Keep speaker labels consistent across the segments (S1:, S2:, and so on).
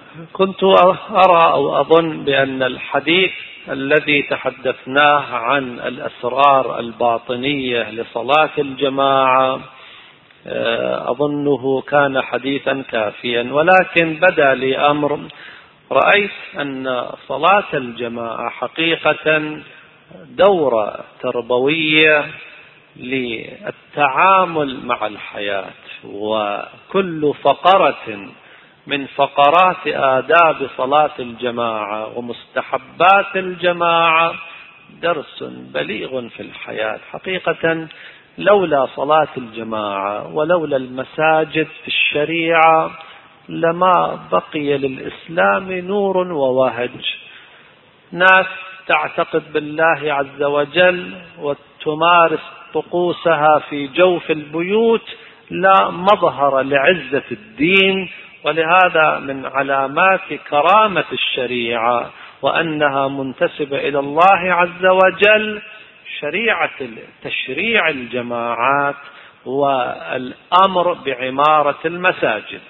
S1: كنت أرى أو أظن بأن الحديث الذي تحدثناه عن الأسرار الباطنية لصلاة الجماعة أظنه كان حديثا كافيا، ولكن بدا لي أمر، رأيت أن صلاة الجماعة حقيقة دورة تربوية للتعامل مع الحياة، وكل فقرة من فقرات آداب صلاة الجماعة ومستحبات الجماعة درس بليغ في الحياة. حقيقة لولا صلاة الجماعة ولولا المساجد في الشريعة لما بقي للإسلام نور ووهج. ناس تعتقد بالله عز وجل وتمارس طقوسها في جوف البيوت لا مظهر لعزة الدين، ولهذا من علامات كرامة الشريعة وأنها منتسبة إلى الله عز وجل تشريع الجماعات والأمر بعمارة المساجد.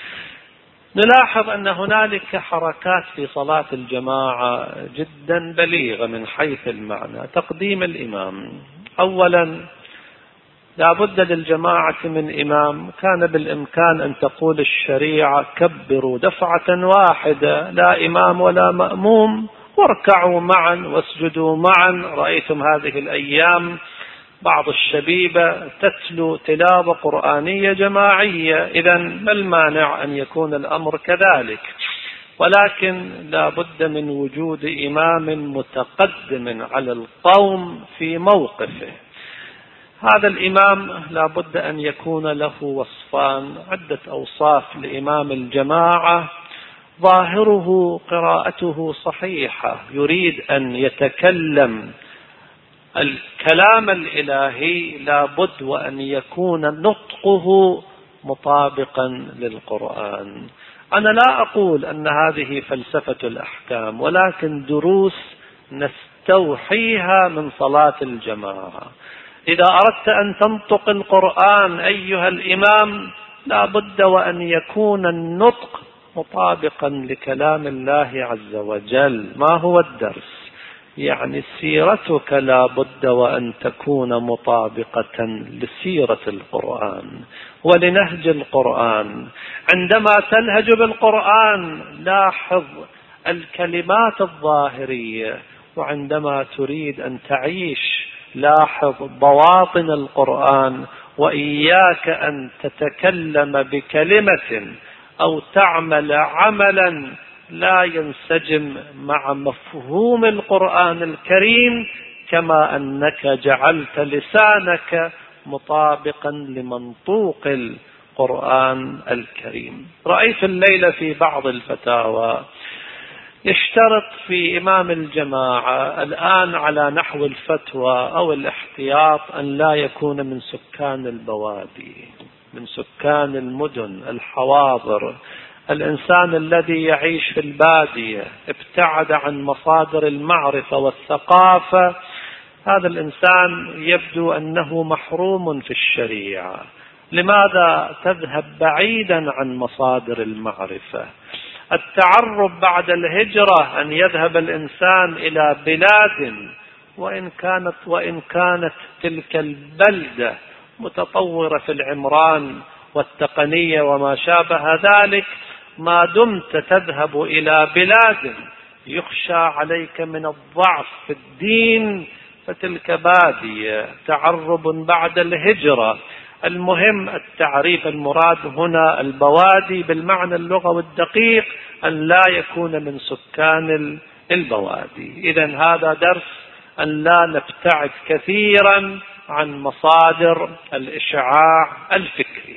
S1: نلاحظ أن هنالك حركات في صلاة الجماعة جدا بليغة من حيث المعنى. تقديم الإمام، أولا لا بد للجماعة من إمام. كان بالإمكان أن تقول الشريعة كبروا دفعة واحدة، لا إمام ولا مأموم، واركعوا معا واسجدوا معا. رأيتم هذه الأيام بعض الشبيبة تتلو تلاوة قرآنية جماعية، إذن ما المانع أن يكون الأمر كذلك؟ ولكن لا بد من وجود إمام متقدم على القوم في موقفه. هذا الإمام لا بد أن يكون له وصفان، عدة أوصاف لإمام الجماعة. ظاهره قراءته صحيحة، يريد أن يتكلم الكلام الإلهي لا بد وأن يكون نطقه مطابقا للقرآن. أنا لا أقول أن هذه فلسفة الأحكام، ولكن دروس نستوحيها من صلاة الجماعة. إذا أردت أن تنطق القرآن أيها الإمام لا بد وأن يكون النطق مطابقا لكلام الله عز وجل. ما هو الدرس؟ يعني سيرتك لا بد وأن تكون مطابقة لسيرة القرآن ولنهج القرآن. عندما تلهج بالقرآن لاحظ الكلمات الظاهرية، وعندما تريد أن تعيش لاحظ بواطن القرآن. وإياك أن تتكلم بكلمة أو تعمل عملا لا ينسجم مع مفهوم القرآن الكريم، كما أنك جعلت لسانك مطابقا لمنطوق القرآن الكريم. رأيت الليلة في بعض الفتاوى يشترط في إمام الجماعة الآن على نحو الفتوى أو الاحتياط أن لا يكون من سكان البوادي، من سكان المدن الحواضر. الإنسان الذي يعيش في البادية ابتعد عن مصادر المعرفة والثقافة، هذا الإنسان يبدو أنه محروم في الشريعة. لماذا تذهب بعيدا عن مصادر المعرفة؟ التعرب بعد الهجرة أن يذهب الإنسان إلى بلاد وإن كانت تلك البلدة متطورة في العمران والتقنية وما شابه ذلك، ما دمت تذهب إلى بلاد يخشى عليك من الضعف في الدين فتلك بادية. تعرب بعد الهجرة. المهم التعريف، المراد هنا البوادي بالمعنى اللغوي الدقيق، أن لا يكون من سكان البوادي. إذن هذا درس أن لا نبتعد كثيرا عن مصادر الإشعاع الفكري.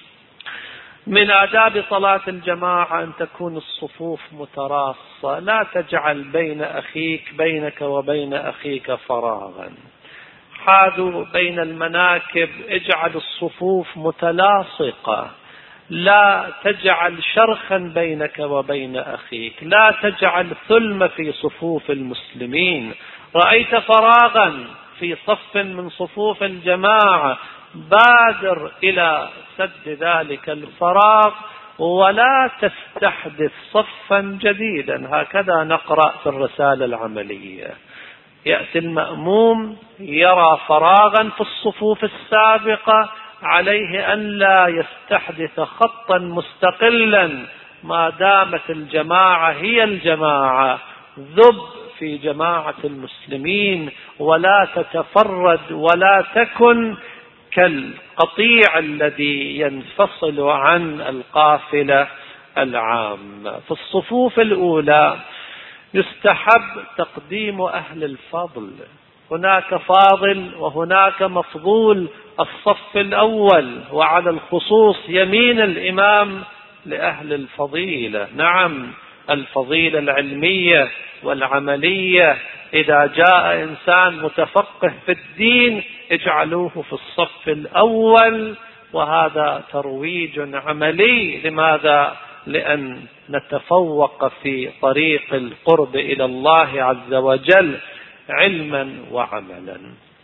S1: من آداب صلاة الجماعة أن تكون الصفوف متراصة، لا تجعل بينك وبين أخيك فراغا. حاذوا بين المناكب، اجعل الصفوف متلاصقة، لا تجعل شرخا بينك وبين أخيك، لا تجعل ثلم في صفوف المسلمين. رأيت فراغا في صف من صفوف الجماعة، بادر إلى سد ذلك الفراغ، ولا تستحدث صفا جديدا. هكذا نقرأ في الرسالة العملية. يأتي المأموم يرى فراغا في الصفوف السابقة، عليه أن لا يستحدث خطا مستقلا ما دامت الجماعة هي الجماعة. ذب في جماعة المسلمين ولا تتفرد ولا تكن كالقطيع الذي ينفصل عن القافلة العامة. في الصفوف الأولى يستحب تقديم أهل الفضل. هناك فاضل وهناك مفضول. الصف الأول وعلى الخصوص يمين الإمام لأهل الفضيلة. نعم، الفضيلة العلمية والعملية. إذا جاء إنسان متفقه في الدين اجعلوه في الصف الأول، وهذا ترويج عملي. لماذا؟ لأن نتفوق في طريق القرب إلى الله عز وجل علما وعملا.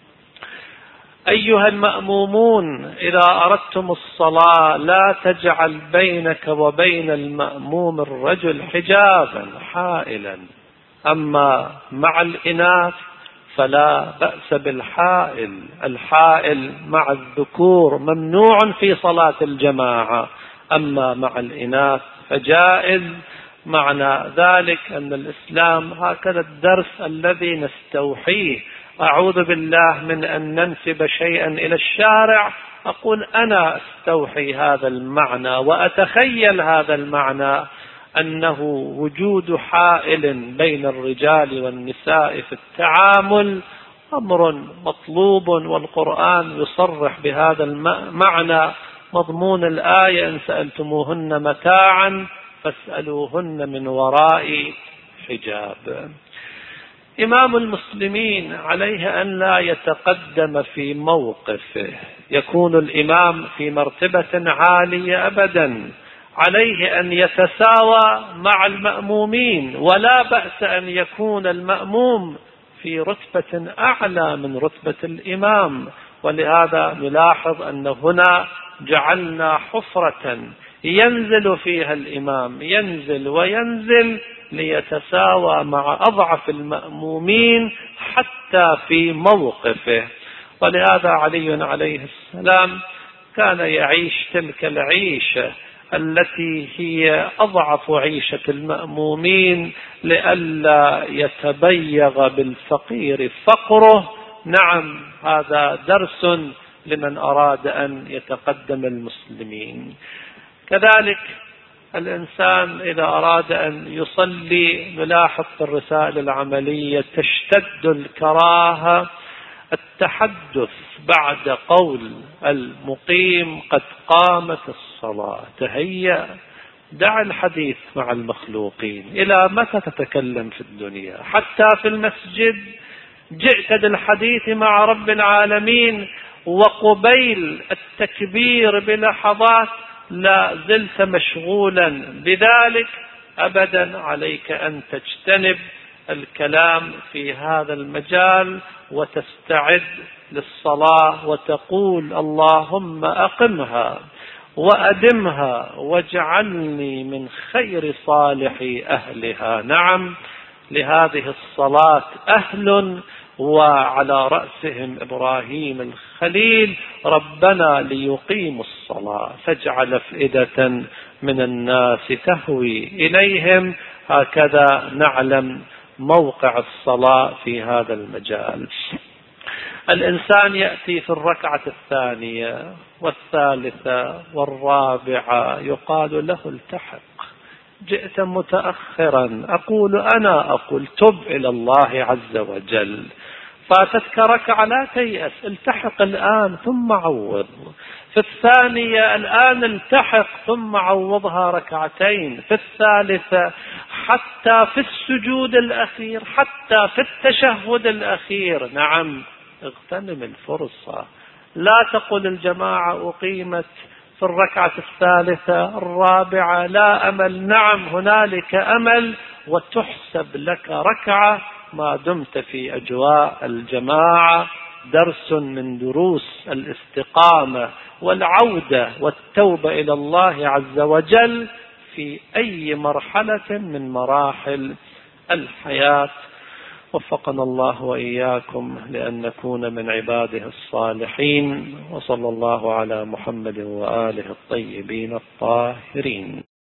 S1: أيها المأمومون، إذا أردتم الصلاة لا تجعل بينك وبين المأموم الرجل حجابا حائلا. أما مع الإناث فلا بأس بالحائل. الحائل مع الذكور ممنوع في صلاة الجماعة، أما مع الإناث فجائز. معنى ذلك أن الإسلام هكذا الدرس الذي نستوحيه. أعوذ بالله من أن ننسب شيئا إلى الشارع. أقول أنا أستوحي هذا المعنى وأتخيل هذا المعنى، أنه وجود حائل بين الرجال والنساء في التعامل أمر مطلوب، والقرآن يصرح بهذا المعنى. مضمون الآية: إن سألتموهن متاعا فاسألوهن من وراء حجاب. إمام المسلمين عليه أن لا يتقدم في موقفه. يكون الإمام في مرتبة عالية أبدا. عليه أن يتساوى مع المأمومين، ولا بأس أن يكون المأموم في رتبة أعلى من رتبة الإمام. ولهذا نلاحظ أن هنا جعلنا حفرة ينزل فيها الإمام، ينزل وينزل ليتساوى مع أضعف المأمومين حتى في موقفه. ولهذا علي عليه السلام كان يعيش تلك العيشة التي هي أضعف عيشة المأمومين لئلا يتبيغ بالفقير فقره. نعم، هذا درس لمن أراد أن يتقدم المسلمين. كذلك الإنسان إذا أراد أن يصلي، نلاحظ في الرسائل العملية تشتد الكراهة التحدث بعد قول المقيم قد قامت الصلاة. تهيأ، دع الحديث مع المخلوقين. إلى متى تتكلم في الدنيا؟ حتى في المسجد جئت بالحديث مع رب العالمين، وقبيل التكبير بلحظات لا زلت مشغولا بذلك. أبدا عليك أن تجتنب الكلام في هذا المجال وتستعد للصلاة وتقول: اللهم أقمها وأدمها واجعلني من خير صالح أهلها. نعم، لهذه الصلاة أهل، وعلى رأسهم إبراهيم الخليل: ربنا ليقيموا الصلاة فاجعل أفئدة من الناس تهوي إليهم. هكذا نعلم موقع الصلاة في هذا المجال. الإنسان يأتي في الركعة الثانية والثالثة والرابعة يقال له: التحق، جئت متأخرا. أقول تب إلى الله عز وجل. فاتتك ركعة لا تيأس، التحق الآن ثم عوض. في الثانية الآن التحق ثم عوضها ركعتين. في الثالثة، حتى في السجود الأخير، حتى في التشهد الأخير. نعم، اغتنم الفرصة. لا تقل الجماعة أقيمت في الركعة الثالثة الرابعة لا أمل. نعم، هنالك أمل، وتحسب لك ركعة ما دمت في أجواء الجماعة درس من دروس الاستقامة والعودة والتوبة إلى الله عز وجل في أي مرحلة من مراحل الحياة. وفقنا الله وإياكم لأن نكون من عباده الصالحين. وصلى الله على محمد وآله الطيبين الطاهرين.